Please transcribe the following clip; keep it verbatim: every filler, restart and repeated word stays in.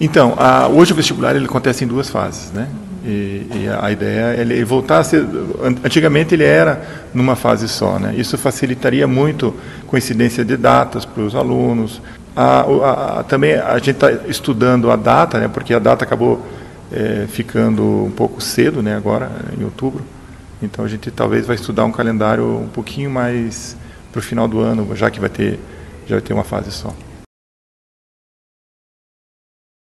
Então, a, hoje o vestibular ele acontece em duas fases, né? E, e a ideia é ele voltar a ser... Antigamente ele era numa fase só, né? Isso facilitaria muito coincidência de datas para os alunos. A, a, a, também a gente está estudando a data, né? Porque a data acabou é, ficando um pouco cedo, né? Agora, em outubro. Então a gente talvez vai estudar um calendário um pouquinho mais para o final do ano, já que vai ter, já vai ter uma fase só.